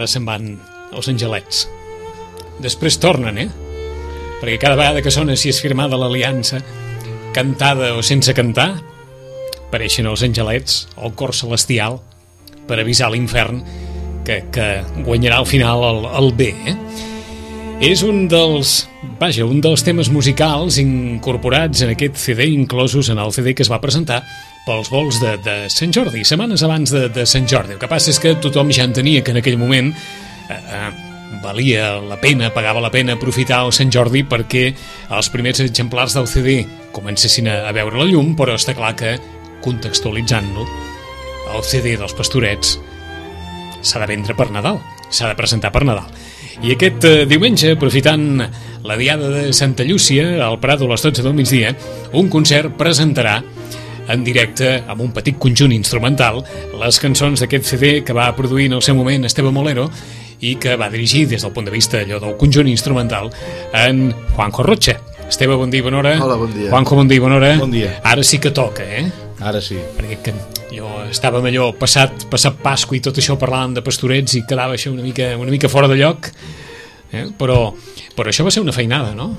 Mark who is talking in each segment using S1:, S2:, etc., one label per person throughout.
S1: vegada se'n van els Angelets. Després tornen, perquè cada vegada que sona si és firmada l'aliança, cantada o sense cantar, apareixen els Angelets, el cor celestial, per avisar l'infern que guanyarà al final el bé. És un dels temes musicals incorporats en aquest CD, inclosos en el CD que es va presentar pels vols de Sant Jordi, setmanes abans de Sant Jordi. El que passa és que tothom ja entenia que en aquell moment valia la pena, pagava la pena aprofitar el Sant Jordi perquè els primers exemplars del CD comencessin a veure la llum, però està clar que, contextualitzant-lo, el CD dels Pastorets s'ha de vendre per Nadal, s'ha de presentar per Nadal. I aquest diumenge, aprofitant la diada de Santa Llúcia, al Prado a les 12 del migdia, un concert presentarà en directe, amb un petit conjunt instrumental, les cançons d'aquest CD que va produir en el seu moment Esteve Molero i que va dirigir des del punt de vista allò del conjunt instrumental en Juanjo Rocha. Esteve, bon dia, bona hora.
S2: Hola, bon dia.
S1: Juanjo, bon dia, bona hora.
S2: Bon dia.
S1: Ara sí que toca,
S2: Ara sí.
S1: Perquè jo estàvem allò passat Pasqua i tot això parlàvem de Pastorets i quedava això una mica fora de lloc, però això va ser una feinada, no?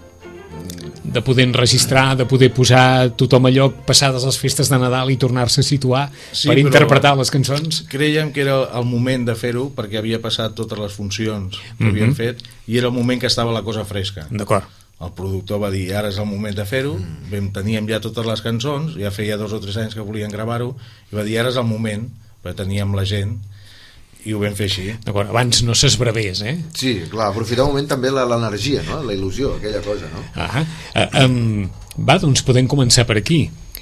S1: De poder enregistrar, de poder posar tothom a lloc passades les festes de Nadal i tornar-se a situar per interpretar les cançons.
S2: Creiem que era el moment de fer-ho perquè havia passat totes les funcions que havien fet i era el moment que estava la cosa fresca.
S1: D'acord.
S2: El productor va dir, ara és el moment de fer-ho, teníem ja totes les cançons, ja feia 2 o 3 anys que volien gravar-ho, i va dir, ara és el moment, perquè teníem la gent, i ho vam fer així.
S1: D'acord, abans no s'esbravés,
S3: Sí, clar, aprofitar un moment també l'energia, no? La il·lusió, aquella cosa, no?
S1: Va, doncs podem començar per aquí.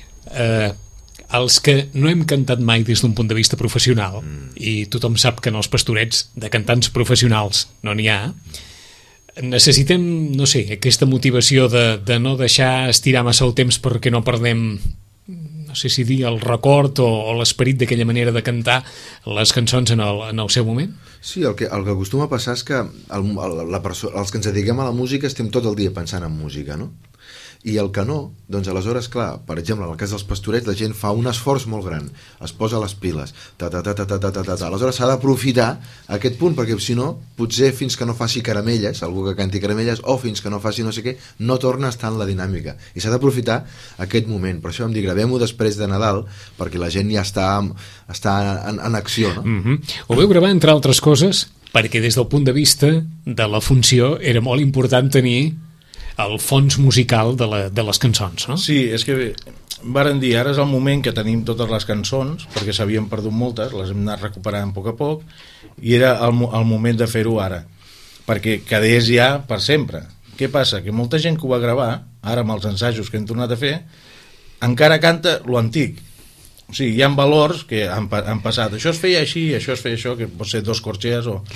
S1: Els que no hem cantat mai des d'un punt de vista professional, i tothom sap que en els Pastorets de cantants professionals no n'hi ha, necessitem, no sé, aquesta motivació de no deixar estirar massa el temps perquè no perdem, no sé si dir, el record o l'esperit d'aquella manera de cantar les cançons en el seu moment?
S3: Sí, el que acostuma a passar és que els que ens dediquem a la música estem tot el dia pensant en música, no? I el que no, doncs aleshores, clar, per exemple, en el cas dels Pastorets, la gent fa un esforç molt gran, es posa les piles, aleshores s'ha d'aprofitar aquest punt, perquè si no, potser fins que no faci caramelles, algú que canti caramelles, o fins que no faci no sé què, no torna a estar en la dinàmica, i s'ha d'aprofitar aquest moment. Per això vam dir, gravem-ho després de Nadal, perquè la gent ja està en acció, no?
S1: Ho vau gravar, entre altres coses, perquè des del punt de vista de la funció era molt important tenir el fons musical de les cançons, no?
S2: Sí, és que varen dir, ara és el moment que tenim totes les cançons, perquè s'havien perdut moltes, les hem anat recuperant a poc, i era el moment de fer-ho ara, perquè quedés ja per sempre. Què passa? Que molta gent que ho va gravar, ara amb els ensajos que hem tornat a fer, encara canta lo antic. O sigui, hi ha valors que han passat. Això es feia així, això es feia això, que pot ser 2 corxees o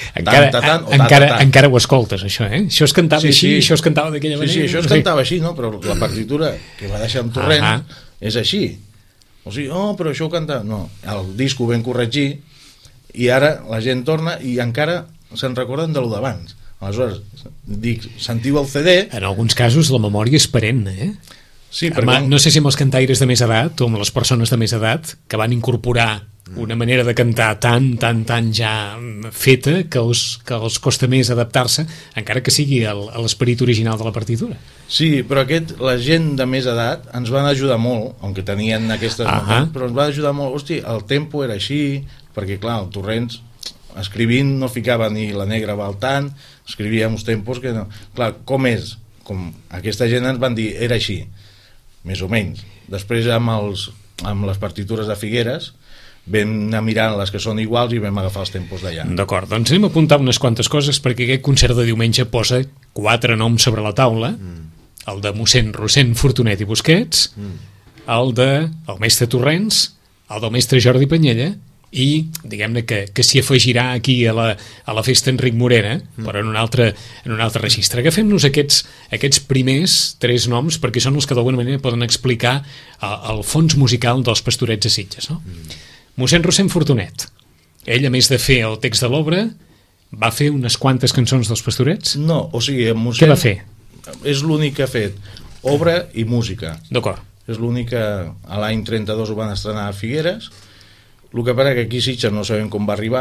S1: encara ho escoltes, això, Això es cantava així, això es cantava d'aquella manera.
S2: Sí, això es cantava així, no? Però la partitura que va deixar en Torrent és així. O sigui, però això ho cantava... No, el disc ho vam corregir i ara la gent torna i encara se'n recorden de lo d'abans. Aleshores, dic, sentiu el CD...
S1: En alguns casos la memòria és perenne,
S2: Sí, perquè...
S1: No sé si amb els cantaires de més edat o amb les persones de més edat que van incorporar una manera de cantar tan ja feta que els costa més adaptar-se, encara que sigui l'esperit original de la partitura.
S2: Sí, però la gent de més edat ens van ajudar molt, aunque tenien aquestes moments, però ens va ajudar molt. Hosti, el tempo era així, perquè clar, el Torrents escrivint no ficava ni la negra baltant, escrivia uns tempos que no... Clar, com és? Com aquesta gent ens van dir, era així, més o menys. Després amb les partitures de Figueres vam anar mirant les que són iguals i vam agafar els tempos d'allà.
S1: D'acord, doncs anem a apuntar unes quantes coses perquè aquest concert de diumenge posa 4 noms sobre la taula, el de mossèn Rossend Fortunet i Busquets, el del mestre Torrents, el del mestre Jordi Panyella i diguem-ne que s'hi afegirà aquí a la festa Enric Morera, però en un altre registre. Agafem-nos aquests primers 3 noms perquè són els que d'alguna manera poden explicar el fons musical dels Pastorets de Sitges, no? Mossèn Rossend Fortunet, ell a més de fer el text de l'obra va fer unes quantes cançons dels Pastorets?
S2: No, o sigui, mossèn...
S1: Què va fer?
S2: És l'únic que ha fet obra i música.
S1: D'acord.
S2: És l'únic que a l'any 32 ho van estrenar a Figueres. El que passa que aquí a Sitges no sabem com va arribar,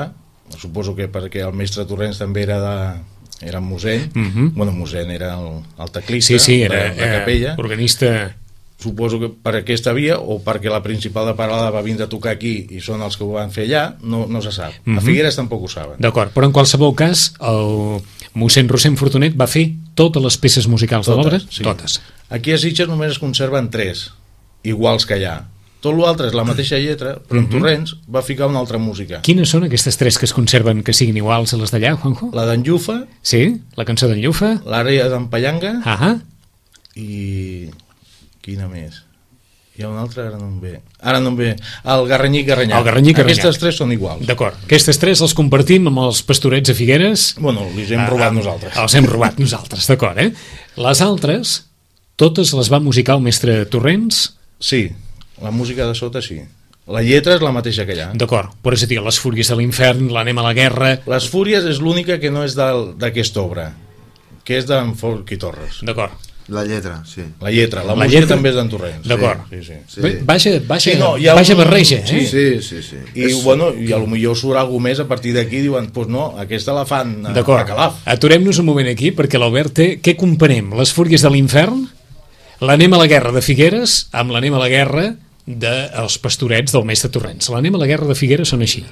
S2: suposo que perquè el mestre Torrents també era mossèn, bueno, mossèn era el teclista
S1: era
S2: de la capella,
S1: organista.
S2: Suposo que per aquesta via o perquè la principal de Peralada va vindre a tocar aquí i són els que ho van fer allà, no se sap. A Figueres tampoc ho saben.
S1: D'acord, però en qualsevol cas el mossèn Rossend Fortunet va fer totes les peces musicals de l'obra?
S2: Sí.
S1: Totes.
S2: Aquí a Sitges només es conserven 3 iguals que allà. Tot l'altre és la mateixa lletra, però en Torrents va ficar una altra música.
S1: Quines són aquestes 3 que es conserven que siguin iguals a les d'allà, Juanjo?
S2: La d'en Llufa.
S1: Sí, la cançó d'en Llufa.
S2: L'àrea d'en Pallanga.
S1: I...
S2: quina més? Hi ha una altra, ara no em ve. El Garranyic. Aquestes 3 són iguals.
S1: D'acord. Aquestes 3 les compartim amb els pastorets a Figueres.
S2: Bueno, les hem robat nosaltres.
S1: Els hem robat nosaltres, d'acord, Les altres, totes les va musicar el mestre Torrents?
S2: Sí, la música de sota sí. La lletra és la mateixa que allà.
S1: D'acord, però és a dir, les Fúries de l'Infern, l'Anem a la Guerra...
S2: Les Fúries és l'única que no és d'aquesta obra, que és d'en Folch i Torres.
S1: D'acord.
S3: La lletra, sí.
S2: La música també és d'en Torrents.
S1: D'acord.
S2: Sí.
S1: Baixa barreja,
S3: Sí.
S2: I bueno, i a lo millor surt alguna més a partir d'aquí, diuen, doncs no, aquesta la fan a Calaf.
S1: Aturem-nos un moment aquí, perquè l'Albert té... Què comparem? Les Fúries de l'Infern? L'Anem a la Guerra de Figueres amb l'Anem a la Guerra dels pastorets del mestre Torrents. L'Anem a la Guerra de Figueres són així.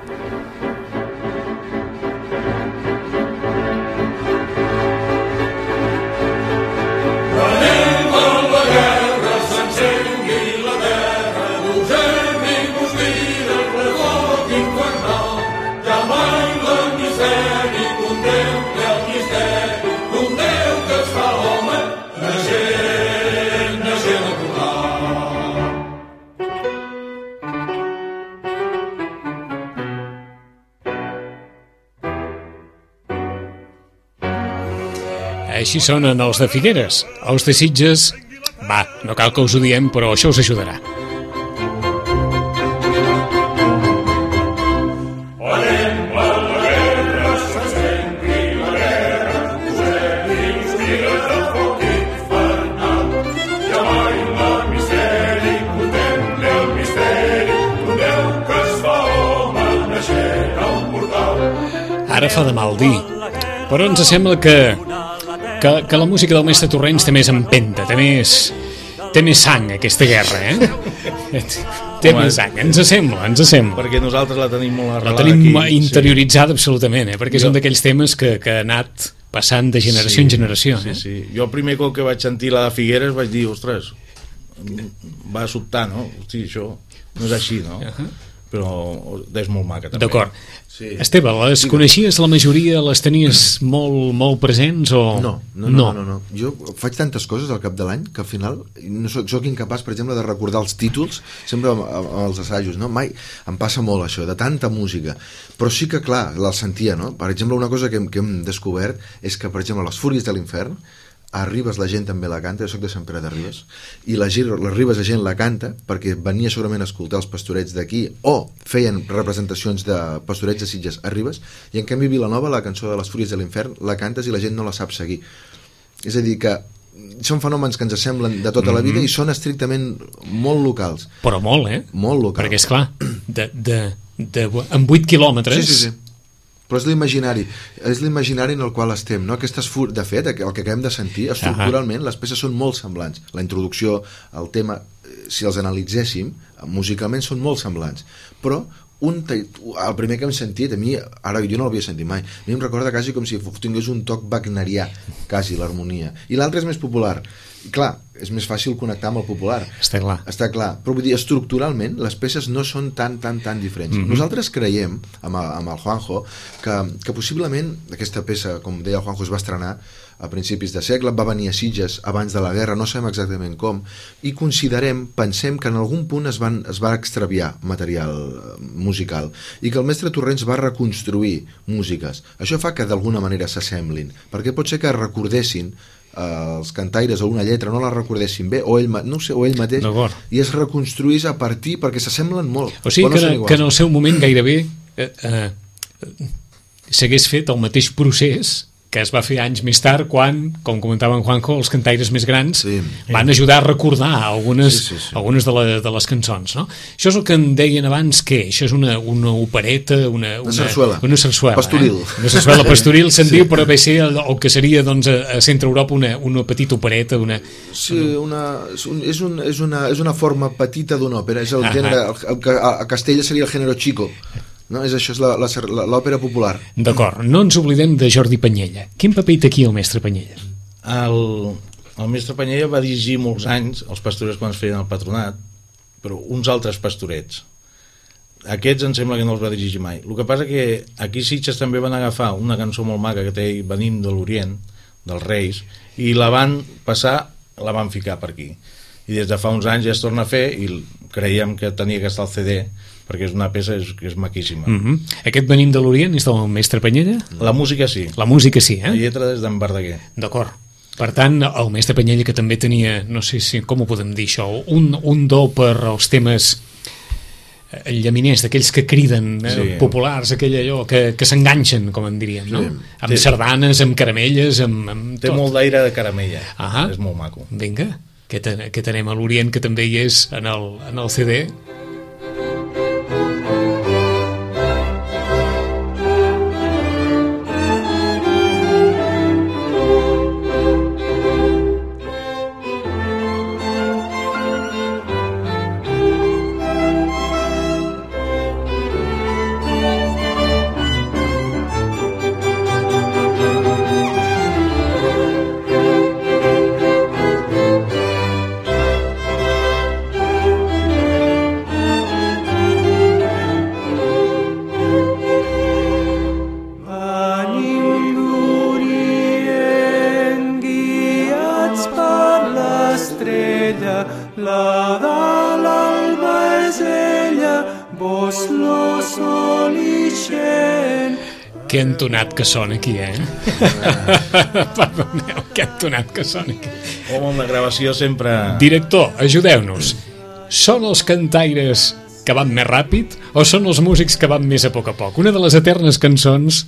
S1: Així sonen els de Figueres. Els de Sitges, no cal que us ho diem, però això us ajudarà. Ara fa de mal dir, però ens sembla que la música del mestre Torrents té més empenta, té més sang, aquesta guerra, té més sang, ens sembla.
S2: Perquè nosaltres la tenim molt arrelada
S1: aquí. La tenim
S2: aquí,
S1: interioritzada absolutament, perquè és un d'aquells temes que ha anat passant de generació en generació.
S2: Sí. Jo el primer cop que vaig sentir la de Figueres vaig dir, ostres, va sobtar, no? Hosti, això no és així, no? Però és molt maca també.
S1: D'acord. Sí. Esteve, les coneixies la majoria, les tenies molt presents o...
S3: No. Jo faig tantes coses al cap de l'any que al final no soc incapaç, per exemple, de recordar els títols sempre amb els assajos, no? Mai em passa molt això, de tanta música, però sí que clar, la sentia, no? Per exemple, una cosa que hem descobert és que, per exemple, les Fúries de l'Infern a Ribes la gent també la canta, jo soc de Sant Pere de Ribes, i les Ribes la gent la canta perquè venia segurament a escoltar els pastorets d'aquí o feien representacions de pastorets de Sitges a Ribes, i en canvi Vilanova la cançó de les Fúries de l'Infern la cantes i la gent no la sap seguir. És a dir que són fenòmens que ens semblen de tota la vida i són estrictament molt locals.
S1: Però molt,
S3: Molt locals.
S1: Perquè, esclar, en 8 quilòmetres...
S3: Sí. Però és l'imaginari en el qual estem, no? De fet, el que acabem de sentir, estructuralment, les peces són molt semblants. La introducció, el tema, si els analitzéssim, musicalment són molt semblants. Però el primer que hem sentit, a mi, ara jo no l'havia sentit mai, a mi em recorda quasi com si tingués un toc wagnerià, quasi, l'harmonia. I l'altre és més popular. I clar, és més fàcil connectar amb el popular. Està clar. Però vull dir, estructuralment, les peces no són tan diferents. Nosaltres creiem, amb el Juanjo, que possiblement aquesta peça, com deia el Juanjo, es va estrenar a principis de segle, va venir a Sitges abans de la guerra, no sabem exactament com, i pensem que en algun punt es va extraviar material musical, i que el mestre Torrents va reconstruir músiques. Això fa que d'alguna manera s'assemblin, perquè pot ser que recordessin els cantaires o una lletra no la recordessin bé, o ell mateix, i es reconstruís a partir, perquè s'assemblen molt.
S1: O sigui que en el seu moment gairebé s'hagués fet el mateix procés que es va fer anys més tard quan, com comentava en Juanjo, els cantaires més grans van ajudar a recordar algunes de les cançons, no? Això és el que en deien abans, què? Això és una opereta, una sarsuela. Una sarsuela,
S3: pastoril.
S1: Una sarsuela pastoril se'n diu, però ve ser el que seria doncs, a Centre Europa una petita opereta.
S3: És una forma petita d'una òpera, és el gènere, a Castella seria el gènere chico. No, això és l'òpera popular.
S1: D'acord, no ens oblidem de Jordi Panyella. Quin paper hi té aquí el mestre Panyella?
S2: El mestre Panyella va dirigir molts anys els pastorets quan es feien el patronat, però uns altres pastorets. Aquests em sembla que no els va dirigir mai. El que passa que aquí a Sitges també van agafar una cançó molt maca que té Venim de l'Orient, dels Reis, i la van passar, la van ficar per aquí. I des de fa uns anys ja es torna a fer i creiem que tenia que estar al CD, perquè és una peça que és maquíssima.
S1: Aquest Venim de l'Orient és del mestre Panyella?
S2: La música sí.
S1: La música sí, eh?
S2: La lletra és d'en Verdaguer.
S1: D'acord. Per tant, el mestre Panyella, que també tenia, no sé si, com ho podem dir això, un do per als temes llaminers, d'aquells que criden, populars, aquell allò, que s'enganxen, com en diríem, no? Amb sardanes, amb caramelles, amb
S2: tot. Té molt d'aire de caramella. És molt maco.
S1: Vinga, que tenem a l'Orient, que també hi és en el CD. Que entonat que sona aquí, Perdoneu, que entonat que sona aquí.
S2: Home, amb la gravació sempre...
S1: Director, ajudeu-nos. Són els cantaires que van més ràpid o són els músics que van més a poc? Una de les eternes cançons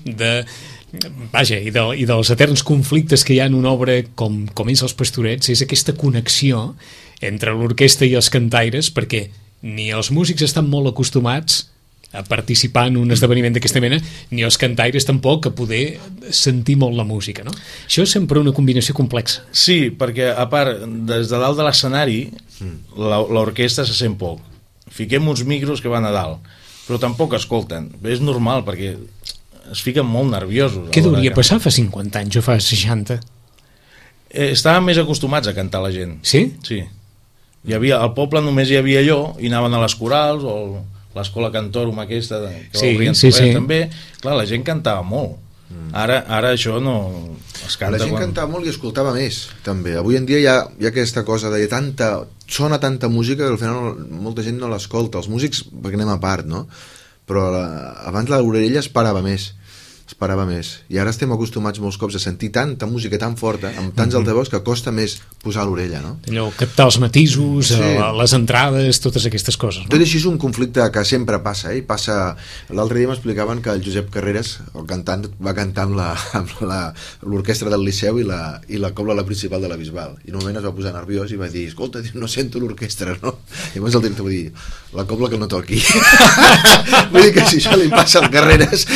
S1: i dels eterns conflictes que hi ha en una obra com és Els Pastorets és aquesta connexió entre l'orquestra i els cantaires, perquè ni els músics estan molt acostumats a participar en un esdeveniment d'aquesta mena, ni els cantaires tampoc, a poder sentir molt la música, no? Això és sempre una combinació complexa.
S2: Sí, perquè a part, des de dalt de l'escenari l'orquestra se sent poc. Fiquem uns micros que van a dalt, però tampoc escolten. És normal, perquè es fiquen molt nerviosos.
S1: Què hauria passar fa 50 anys o fa 60?
S2: Estaven més acostumats a cantar la gent.
S1: Sí?
S2: Sí. Al poble només hi havia allò, i anaven a les corals o l'escola Cantorum aquesta que
S1: sí.
S2: També, clar, la gent cantava molt. Ara això no es canta.
S3: La gent cantava molt i escoltava més, també. Avui en dia hi ha aquesta cosa de sona tanta música que al final molta gent no l'escolta. Els músics, perquè anem a part, no? Però abans l'orella es parava més. I ara estem acostumats molts cops a sentir tanta música tan forta, amb tants altaveus, que costa més posar l'orella, no?
S1: Allò, captar els matisos, les entrades, totes aquestes coses, no?
S3: Tot així és un conflicte que sempre passa, L'altre dia m'explicaven que el Josep Carreras, el cantant, va cantar amb l'orquestra del Liceu i la cobla la principal de la Bisbal, i en un moment es va posar nerviós i va dir, escolta, no sento l'orquestra, no? I llavors el director va dir, la cobla que no toqui. Vull dir que si això li passa al Carreras...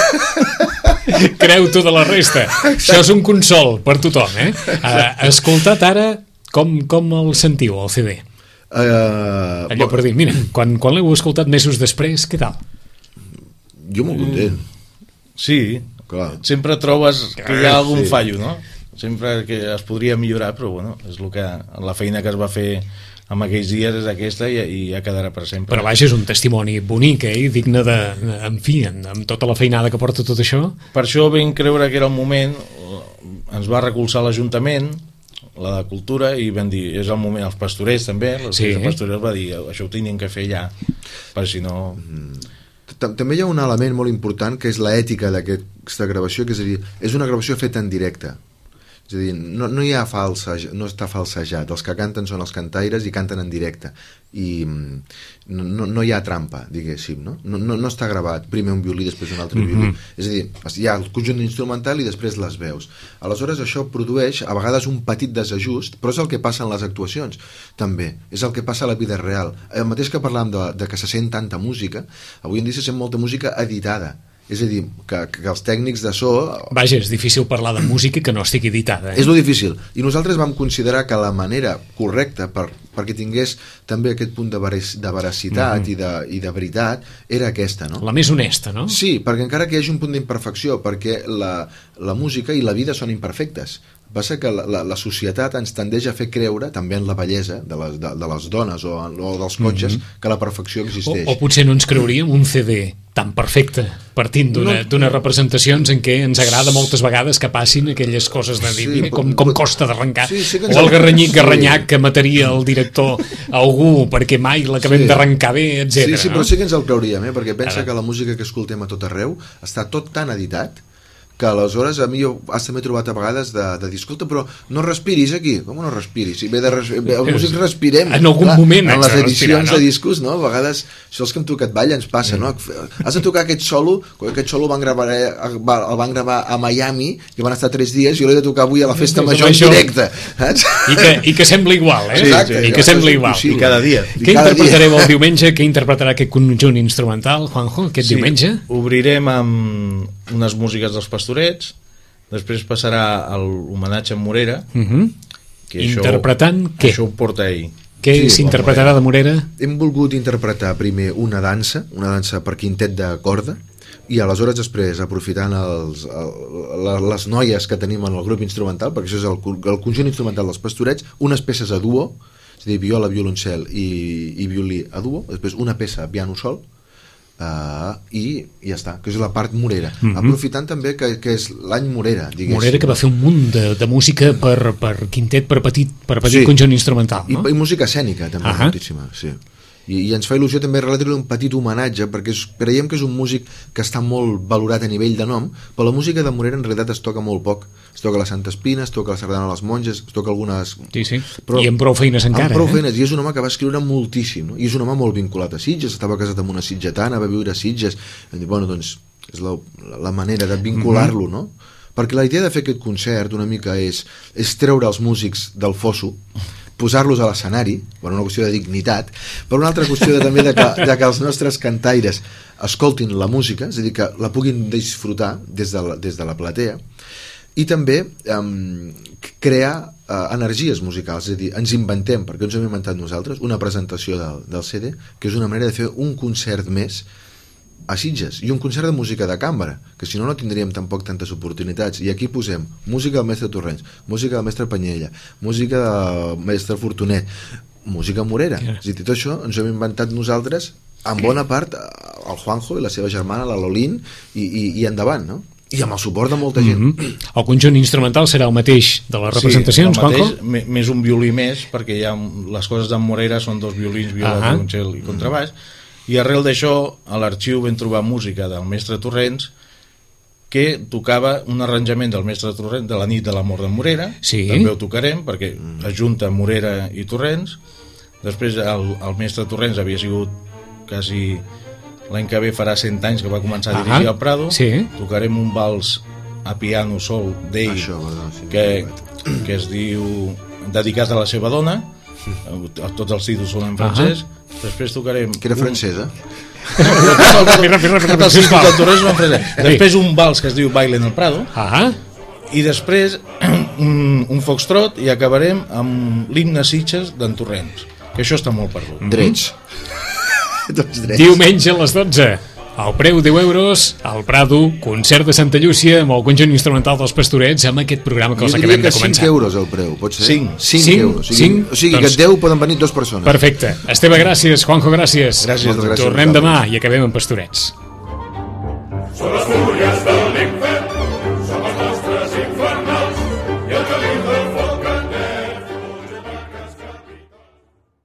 S1: Creu tota la resta. Això és un consol per tothom, escoltat ara, com el sentiu, el CD? Allò per dir, mira, quan l'heu escoltat mesos després, què tal?
S3: Jo molt content.
S2: Sí, clar. Sempre trobes que hi ha algun fallo, no? Sempre que es podria millorar, però bueno, és la feina que es va fer en aquells dies és aquesta i ja quedarà per sempre.
S1: Però vaja, és un testimoni bonic, digne de... En fi, amb tota la feinada que porta tot això.
S2: Per això vam creure que era el moment, ens va recolzar l'Ajuntament, la de Cultura, i vam dir, és el moment, els pastorets també, els pastorets va dir, això ho tenien que fer ja, per si no...
S3: També hi ha un element molt important que és l'ètica d'aquesta gravació, que és a dir, és una gravació feta en directe. És a dir, no hi ha no està falsejat. Els que canten són els cantaires i canten en directe. I no hi ha trampa, diguéssim, no? No està gravat, primer un violí, després un altre violí. És a dir, hi ha el conjunt instrumental i després les veus. Aleshores, això produeix a vegades un petit desajust, però és el que passa en les actuacions, també. És el que passa a la vida real. El mateix que parlàvem de que se sent tanta música, avui en dia se sent molta música editada. És a dir, que els tècnics de so...
S1: Vaja, és difícil parlar de música que no estigui editada.
S3: És lo difícil. I nosaltres vam considerar que la manera correcta perquè tingués també aquest punt de veracitat i de veritat era aquesta, no?
S1: La més honesta, no?
S3: Sí, perquè encara que hi hagi un punt d'imperfecció, perquè la música i la vida són imperfectes. Passa que la societat ens tendeix a fer creure, també en la bellesa de les dones o dels cotxes, que la perfecció existeix.
S1: O potser no ens creuríem un CD tan perfecte, partint d'unes representacions en què ens agrada moltes vegades que passin aquelles coses de dir, com costa d'arrencar, o el garranyac que mataria el director a algú perquè mai l'acabem d'arrencar bé, etc.
S3: Sí, però sí que ens el creuríem, perquè pensa que la música que escoltem a tot arreu està tot tan editat que aleshores a mi també he trobat a vegades de dir, escolta, però no respiris aquí. Com no respiris? Si els músics respirem.
S1: En algun moment
S3: en les edicions de discos, no? A vegades, això els que hem tocat ball ens passa, no? Has de tocar aquest solo el van gravar a Miami i van estar 3 dies, jo l'he de tocar avui a la festa major en directe.
S1: I que sembla igual, eh?
S3: Exacte,
S1: i que sembla igual.
S2: I cada dia.
S1: Què interpretareu el diumenge? Què interpretarà aquest conjunt instrumental, Juanjo, aquest diumenge?
S2: Obrirem amb unes músiques dels Pastorets, després passarà l'homenatge a Morera, que
S1: interpretant què?
S2: Això ho porta ell.
S1: Què s'interpretarà de Morera?
S3: Hem volgut interpretar primer una dansa per quintet de corda, i aleshores després, aprofitant les noies que tenim en el grup instrumental, perquè això és el conjunt instrumental dels Pastorets, unes peces a duo, és a dir, viola, violoncel i violí a duo, després una peça piano sol, i ja està, que és la part Morera, aprofitant també que és l'any Morera, diguéssim.
S1: Morera, que va fer un munt de música per quintet, per petit conjunt instrumental, no?
S3: I música escènica també, moltíssima, sí. I ens fa il·lusió també realitzar un petit homenatge, perquè creiem que és un músic que està molt valorat a nivell de nom, però la música de Morera en realitat es toca molt poc. Es toca la Santa Espina, es toca la Sardana a les Monges, es toca algunes...
S1: Sí. Però i amb prou feines encara.
S3: Amb prou feines, i és un home que va escriure moltíssim, no? I és un home molt vinculat a Sitges, estava casat amb una sitgetana, va viure a Sitges, bueno, doncs és la manera de vincular-lo, no? Perquè la idea de fer aquest concert una mica és treure els músics del fosso, posar-los a l'escenari, per una qüestió de dignitat, per una altra qüestió també de que els nostres cantaires escoltin la música, és a dir, que la puguin disfrutar des de la platea, i també crear energies musicals, és a dir, ens inventem, perquè ens hem inventat nosaltres, una presentació del CD, que és una manera de fer un concert més a Sitges, i un concert de música de cambra, que si no tindríem tampoc tantes oportunitats, i aquí posem música del mestre Torrents, música del mestre Panyella, música del mestre Fortunet, música Morera, és a dir, tot això ens ho hem inventat nosaltres, en bona part el Juanjo i la seva germana, la Lolín, i endavant, no? I amb el suport de molta gent.
S1: El conjunt instrumental serà el mateix de les representacions, Juanjo?
S2: Sí, més un violí més, perquè ja les coses d'en Morera són 2 violins, viola, violoncel i contrabaix. I arrel d'això, a l'arxiu vam trobar música del mestre Torrents que tocava un arranjament del mestre Torrents de la nit de la mort de Morera, també ho tocarem perquè ajunta Morera i Torrents. Després el mestre Torrents havia sigut quasi l'any que ve farà 100 anys que va començar a dirigir al Prado, tocarem un vals a piano sol d'ell que es diu Dedicat a la seva dona, tots els títols són en francès. Després tocarem...
S3: Que era francesa?
S2: Després un vals que es diu Baile en el Prado, i després un foxtrot, i acabarem amb l'himne Sitges d'en Torrents, que això està molt perdut.
S3: Drets.
S1: Diumenge a les 12, al preu 10 euros, al Prado, concert de Santa Llúcia amb el conjunt instrumental dels Pastorets, amb aquest programa que els acabem de començar.
S3: Jo diria que 5 euros el preu, pot ser?
S2: 5
S3: euros. O sigui que 10 poden venir 2 persones.
S1: Perfecte. Esteve, gràcies. Juanjo, gràcies.
S2: Gràcies.
S1: Tornem demà i acabem amb Pastorets.
S4: Són les fúries del